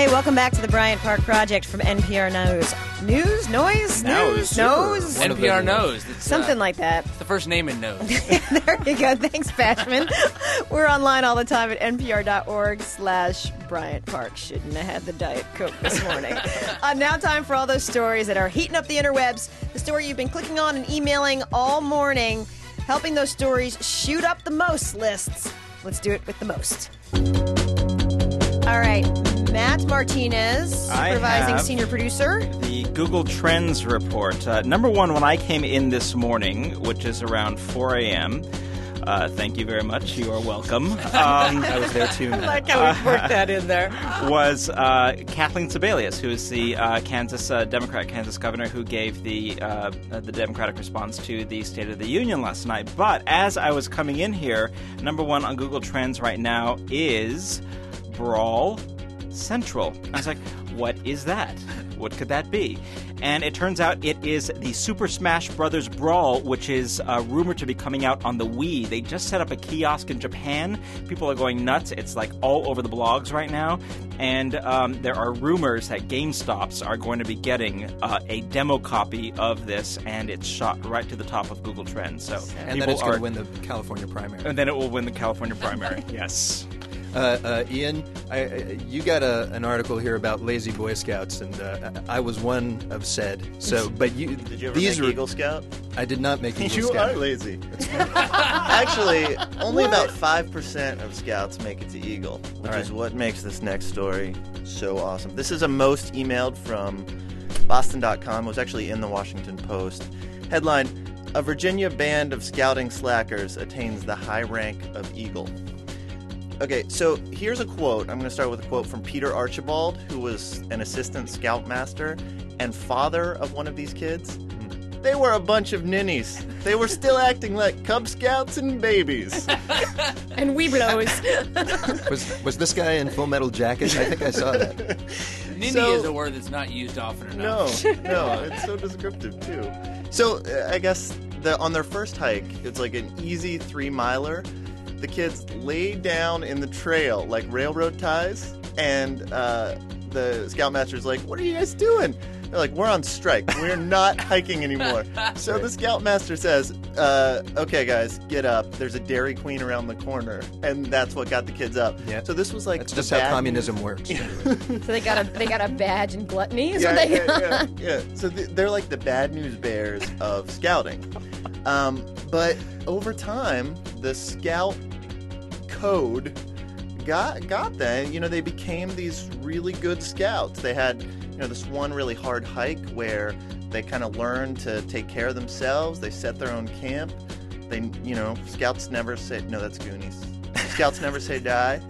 Hey, welcome back to the Bryant Park Project from NPR News. News? Noise? Knows. Knows? NPR knows. It's, Something like that. It's the first name in knows. There you go. Thanks, Bashman. We're online all the time at npr.org/Bryant Park. Shouldn't have had the Diet Coke this morning. Now time for all those stories that are heating up the interwebs. The story you've been clicking on and emailing all morning, helping those stories shoot up the most lists. Let's do it with the most. All right, Matt Martinez, supervising senior producer. The Google Trends report. Number one, when I came in this morning, which is around 4 a.m., thank you very much. You are welcome. I was there too. I like how we worked that in there. Was Kathleen Sebelius, who is the Kansas governor who gave the Democratic response to the State of the Union last night. But as I was coming in here, number one on Google Trends right now is Brawl Central. I was like, what is that? What could that be? And it turns out it is the Super Smash Bros. Brawl, which is rumored to be coming out on the Wii. They just set up a kiosk in Japan. People are going nuts. It's like all over the blogs right now. And there are rumors that GameStops are going to be getting a demo copy of this, and it's shot right to the top of Google Trends. So and then it's going to win the California primary. And then it will win the California primary, yes. Ian, you got an article here about lazy Boy Scouts, and I was one of said. So, but you did you ever make Eagle Scout? I did not make Eagle Scout. You are lazy. Actually, only about 5% of Scouts make it to Eagle, which is what makes this next story so awesome. This is a most emailed from Boston.com. It was actually in the Washington Post. Headline: A Virginia band of scouting slackers attains the high rank of Eagle. Okay, so here's a quote. I'm going to start with a quote from Peter Archibald, who was an assistant scoutmaster and father of one of these kids. They were a bunch of ninnies. They were still acting like Cub Scouts and babies. And Weeblos. Was this guy in Full Metal Jacket? I think I saw that. Ninny is a word that's not used often enough. No, it's so descriptive, too. So, I guess on their first hike, it's like an easy 3-miler. The kids lay down in the trail like railroad ties, and the scoutmaster's like, "What are you guys doing?" They're like, "We're on strike. We're not hiking anymore." So the scoutmaster says, "Okay, guys, get up. There's a Dairy Queen around the corner," and that's what got the kids up. Yeah. So this was like that's just how communism works. So they got a badge and gluttony. Is Yeah. So they're like the bad news bears of scouting. But over time, the scout code got them. They became these really good scouts. They had, this one really hard hike where they kind of learned to take care of themselves. They set their own camp. They, scouts never say, no, that's Goonies. Scouts never say die.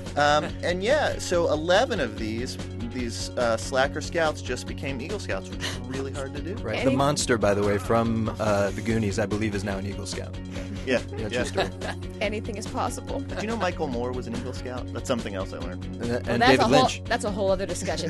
So 11 of these slacker scouts just became Eagle Scouts, which is really hard to do. Right. The monster, by the way, from the Goonies, I believe, is now an Eagle Scout. Yeah. True story. Anything is possible. Did you know Michael Moore was an Eagle Scout? That's something else I learned. And David Lynch. That's a whole other discussion.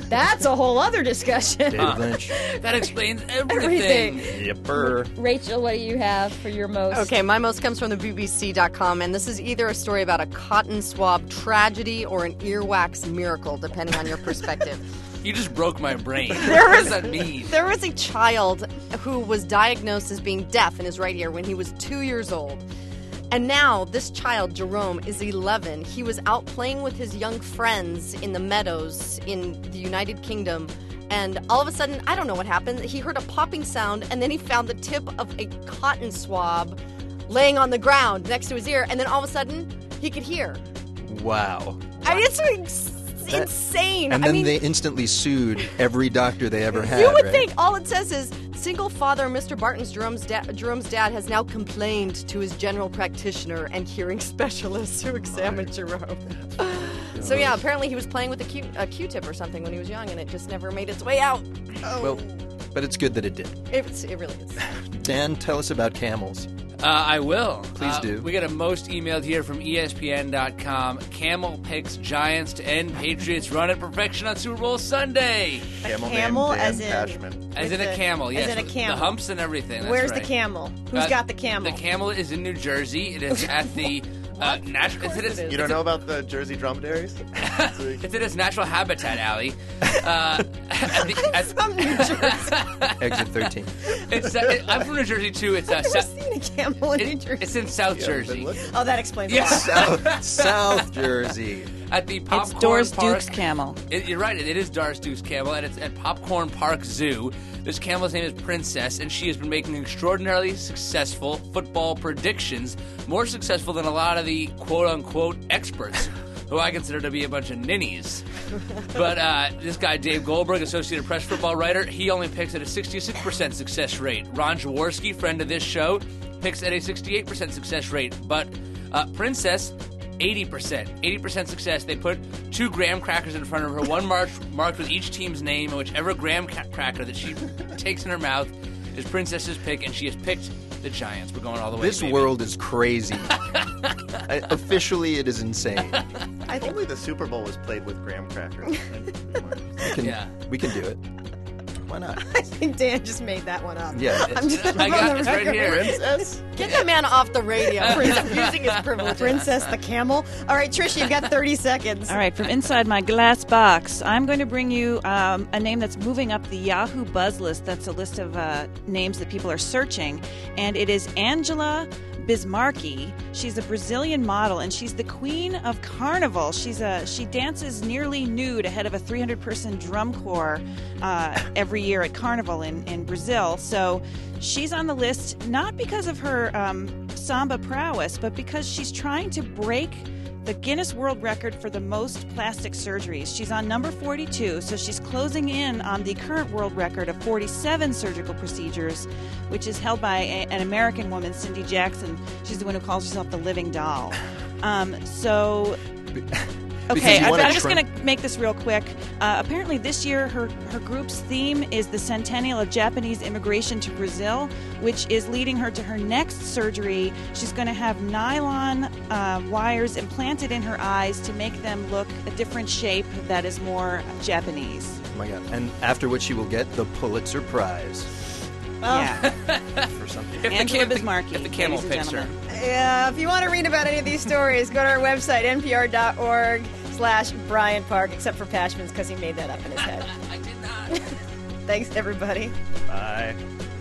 David Lynch. That explains everything. Yepper. Rachel, what do you have for your most? Okay, my most comes from the BBC.com, and this is either a story about a cotton swab tragedy or an earwax miracle, depending on your perspective. You just broke my brain. What does that mean? There was a child who was diagnosed as being deaf in his right ear when he was 2 years old. And now this child, Jerome, is 11. He was out playing with his young friends in the meadows in the United Kingdom. And all of a sudden, I don't know what happened. He heard a popping sound, and then he found the tip of a cotton swab laying on the ground next to his ear. And then all of a sudden, he could hear. Wow. I mean, it's insane. And then they instantly sued every doctor they ever had. You would right? think. All it says is, single father Mr. Barton's Jerome's dad has now complained to his general practitioner and hearing specialists who examined Jerome. So yeah, apparently he was playing with a Q-tip or something when he was young, and it just never made its way out. Well, but it's good that it did. It really is. Dan, tell us about camels. I will. Please do. We got a most emailed here from ESPN.com. Camel picks Giants to end Patriots' run at perfection on Super Bowl Sunday. Camel as in Pashman. As in a camel, yes. As in a camel. The humps and everything. That's Where's right. the camel? Who's got the camel? The camel is in New Jersey. It is at the You don't know about the Jersey dromedaries? It's in its natural habitat, Allie. From New Jersey. Exit 13. I'm from New Jersey too. It's I've never seen a camel in New Jersey. It's in South Jersey. Oh, that explains a Yes. lot. South Jersey. At the Popcorn It's Doris Park, Duke's camel. You're right. It is Doris Duke's camel, and it's at Popcorn Park Zoo. This camel's name is Princess, and she has been making extraordinarily successful football predictions, more successful than a lot of the quote-unquote experts, who I consider to be a bunch of ninnies. But this guy, Dave Goldberg, Associated Press football writer, he only picks at a 66% success rate. Ron Jaworski, friend of this show, picks at a 68% success rate. But Princess, 80% success. They put 2 graham crackers in front of her, one marked with each team's name, and whichever graham cracker that she takes in her mouth is Princess's pick, and she has picked the Giants. We're going all the way. This world is crazy. Officially, it is insane. I think only the Super Bowl was played with graham crackers. We can do it. Why not? I think Dan just made that one up. Yeah. I'm just I got this right here. Princess? Get that man off the radio. He's abusing his privilege. Princess the camel. All right, Trish, you've got 30 seconds. All right, from inside my glass box, I'm going to bring you a name that's moving up the Yahoo Buzz list. That's a list of names that people are searching, and it is Angela Bismarcky. She's a Brazilian model, and she's the queen of carnival. She dances nearly nude ahead of a 300-person drum corps every year at Carnival in Brazil. So she's on the list not because of her samba prowess, but because she's trying to break the Guinness World Record for the most plastic surgeries. She's on number 42, so she's closing in on the current world record of 47 surgical procedures, which is held by an American woman, Cindy Jackson. She's the one who calls herself the Living Doll. Okay, I'm just going to make this real quick. Apparently this year her group's theme is the centennial of Japanese immigration to Brazil, which is leading her to her next surgery. She's going to have nylon wires implanted in her eyes to make them look a different shape that is more Japanese. Oh my God. And after which she will get the Pulitzer Prize. Yeah. For something. Angela Bismarcky. If the camel ladies and picks her. gentlemen. Yeah, if you want to read about any of these stories, go to our website, npr.org/Brian Park, except for Pashman's because he made that up in his head. I did not. Thanks, everybody. Bye.